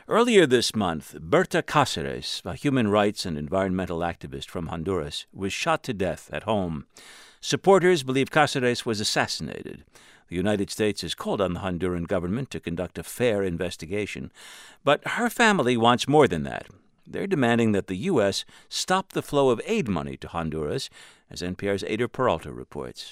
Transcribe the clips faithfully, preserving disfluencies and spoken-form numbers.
Earlier this month, Berta Cáceres, a human rights and environmental activist from Honduras, was shot to death at home. Supporters believe Cáceres was assassinated. The United States has called on the Honduran government to conduct a fair investigation. But her family wants more than that. They're demanding that the U S stop the flow of aid money to Honduras, as N P R's Ader Peralta reports.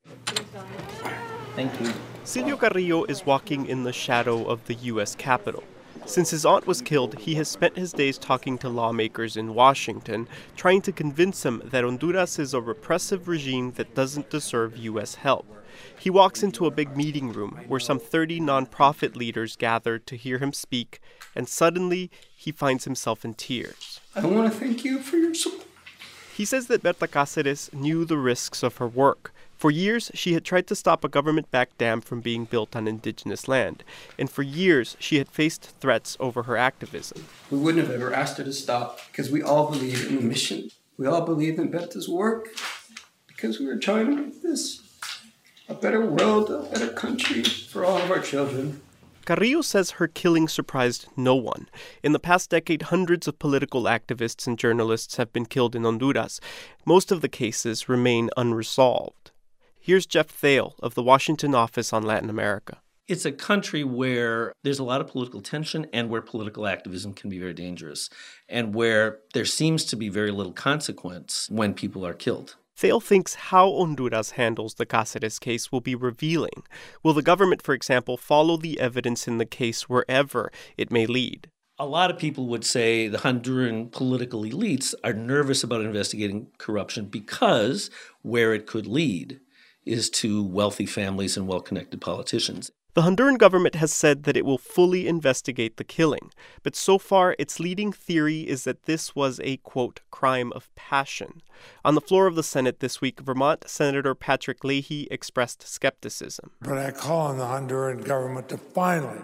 Thank you. Silvio Carrillo is walking in the shadow of the U S Capitol. Since his aunt was killed, he has spent his days talking to lawmakers in Washington, trying to convince them that Honduras is a repressive regime that doesn't deserve U S help. He walks into a big meeting room where some thirty nonprofit leaders gather to hear him speak, and suddenly he finds himself in tears. I want to thank you for your support. He says that Berta Cáceres knew the risks of her work. For years, she had tried to stop a government-backed dam from being built on indigenous land. And for years, she had faced threats over her activism. We wouldn't have ever asked her to stop because we all believe in the mission. We all believe in Berta's work because we were trying to make this a better world, a better country for all of our children. Carrillo says her killing surprised no one. In the past decade, hundreds of political activists and journalists have been killed in Honduras. Most of the cases remain unresolved. Here's Jeff Thale of the Washington office on Latin America. It's a country where there's a lot of political tension and where political activism can be very dangerous, and where there seems to be very little consequence when people are killed. Thale thinks how Honduras handles the Cáceres case will be revealing. Will the government, for example, follow the evidence in the case wherever it may lead? A lot of people would say the Honduran political elites are nervous about investigating corruption because where it could lead is to wealthy families and well-connected politicians. The Honduran government has said that it will fully investigate the killing, but so far its leading theory is that this was a, quote, crime of passion. On the floor of the Senate this week, Vermont Senator Patrick Leahy expressed skepticism. But I call on the Honduran government to finally,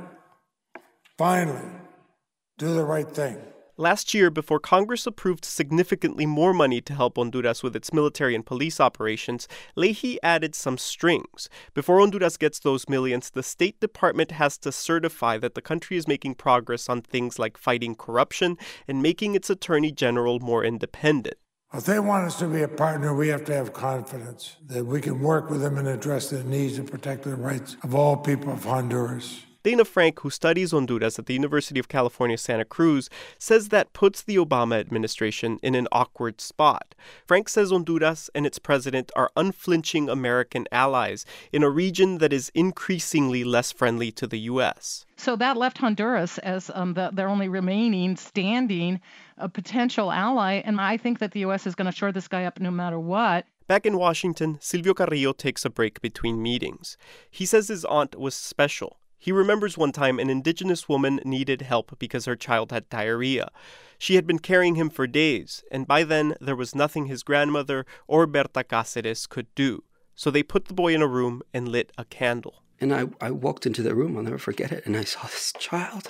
finally do the right thing. Last year, before Congress approved significantly more money to help Honduras with its military and police operations, Leahy added some strings. Before Honduras gets those millions, the State Department has to certify that the country is making progress on things like fighting corruption and making its attorney general more independent. If they want us to be a partner, we have to have confidence that we can work with them and address their needs and protect the rights of all people of Honduras. Dana Frank, who studies Honduras at the University of California, Santa Cruz, says that puts the Obama administration in an awkward spot. Frank says Honduras and its president are unflinching American allies in a region that is increasingly less friendly to the U S. So that left Honduras as um, the, their only remaining standing a potential ally, and I think that the U S is going to shore this guy up no matter what. Back in Washington, Silvio Carrillo takes a break between meetings. He says his aunt was special. He remembers one time an indigenous woman needed help because her child had diarrhea. She had been carrying him for days, and by then there was nothing his grandmother or Berta Cáceres could do. So they put the boy in a room and lit a candle. And I, I walked into the room, I'll never forget it, and I saw this child.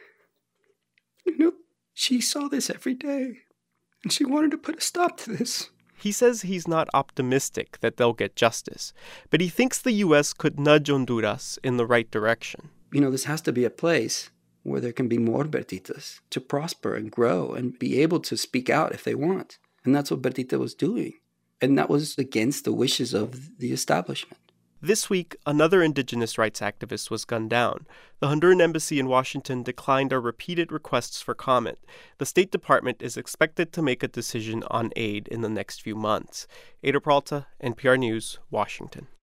You know, she saw this every day, and she wanted to put a stop to this. He says he's not optimistic that they'll get justice, but he thinks the U S could nudge Honduras in the right direction. You know, this has to be a place where there can be more Bertitas to prosper and grow and be able to speak out if they want. And that's what Bertita was doing. And that was against the wishes of the establishment. This week, another indigenous rights activist was gunned down. The Honduran embassy in Washington declined our repeated requests for comment. The State Department is expected to make a decision on aid in the next few months. Ader Peralta, N P R News, Washington.